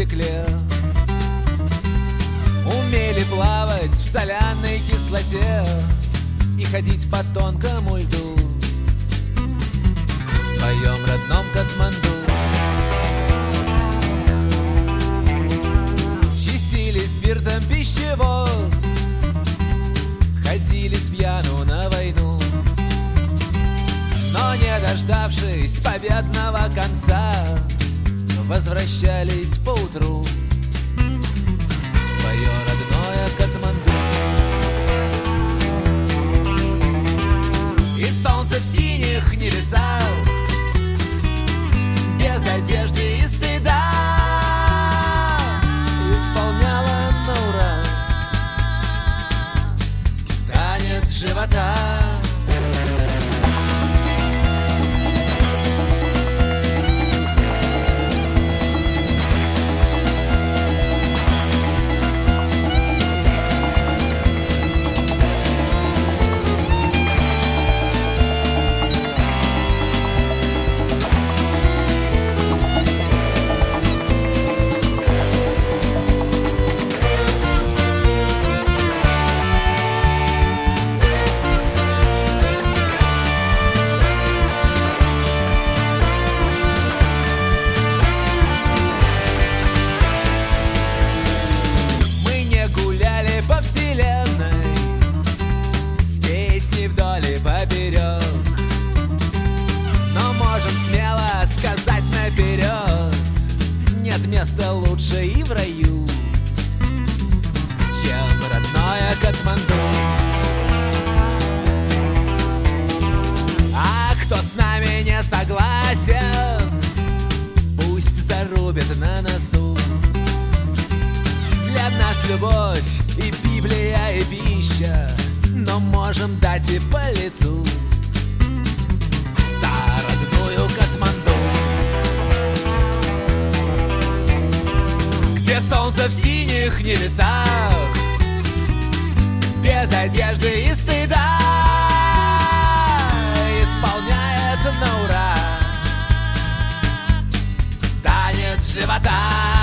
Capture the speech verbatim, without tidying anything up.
стекле, умели плавать в соляной кислоте и ходить по тонкому льду в своем родном Катманду. Чистили спиртом пищевод, ходили с пьяну на войну, но не дождавшись победного конца, возвращались поутру в свое родное Катманду. И солнце в синих небесах, без одежды и стыда, исполняло на ура танец живота. Нет места лучше и в раю, чем родное Катманду. А кто с нами не согласен, пусть зарубит на носу. Для нас любовь и Библия, и пища, но можем дать и по лицу за родную Катманду, где солнце в синих небесах, без одежды и стыда, исполняет на ура танец живота.